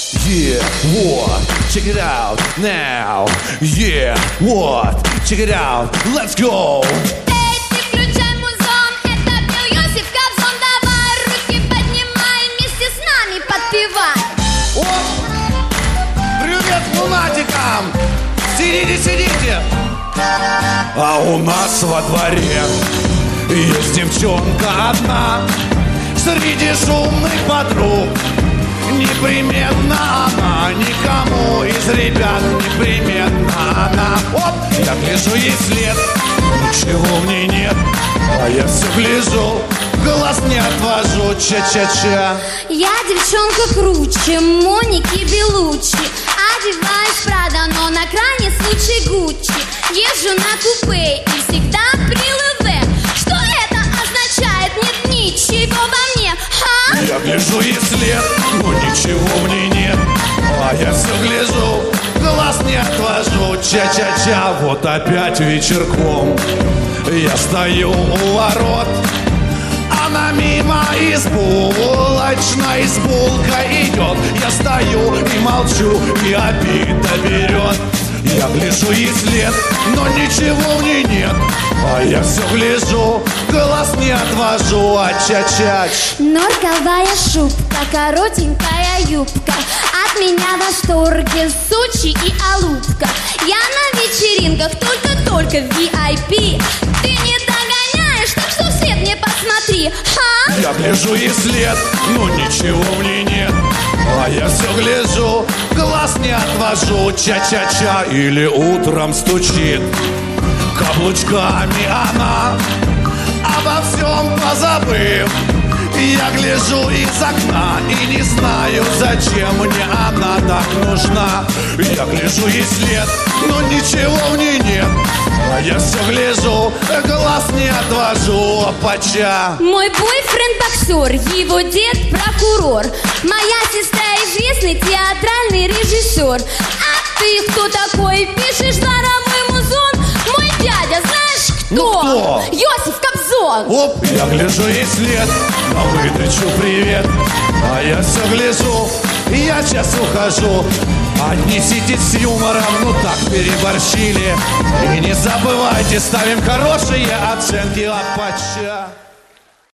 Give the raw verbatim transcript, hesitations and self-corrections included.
Yeah, what? Check it out now. Yeah, what? Check it out. Let's go. Эй, ты включай музон, это пел Йосиф Кобзон. Давай руки поднимай, вместе с нами подпевай. О, привет лунатикам! Сидите, сидите! А у нас во дворе есть девчонка одна среди шумных подруг. Непременно она, никому из ребят непременно она. Оп, я гляжу ей вслед, ничего в ней нет, а я все гляжу, глаз не отвожу, ча-ча-ча. Я девчонка круче Моники Белуччи. Одеваюсь Прада, но на крайний случай Гуччи. Езжу на купе и всегда при ЛВ. Что это означает? Нет ничего во мне, ха? Я гляжу ей вслед, но ничего в ней нет, а я все гляжу, глаз не отвожу, ча-ча-ча. Вот опять вечерком я стою у ворот, она мимо из булочной с булкой идет. Я стою и молчу, и обида берет. Я гляжу ей вслед, но ничего в ней нет, а я все гляжу, глаз не отвожу, а ча-чач. Норковая шубка, коротенькая юбка. От меня в восторге Сочи и Алупка. Я на вечеринках только-только в ви ай пи. Ты не догоняешь, так что вслед мне посмотри, ха? Я гляжу ей вслед, но ничего в ней нет, а я все гляжу, глаз не отвожу, ча-ча-ча. Или утром стучит каблучками она, обо всем позабыв. Я гляжу из окна и не знаю, зачем мне она так нужна. Я гляжу ей вслед, но ничего в ней нет, а я все гляжу, глаз не отвожу, опача. Мой бойфренд боксер, его дед прокурор. Моя сестра известный театральный режиссер. А ты кто такой? Пишешь дворовой музон? Мой дядя, знаешь кто? Ну кто? Йосиф Кобзон. Оп, я гляжу ей вслед, на выдачу привет, а я все гляжу, я сейчас ухожу. Отнеситесь с юмором, ну так переборщили. И не забывайте, ставим хорошие оценки, опача.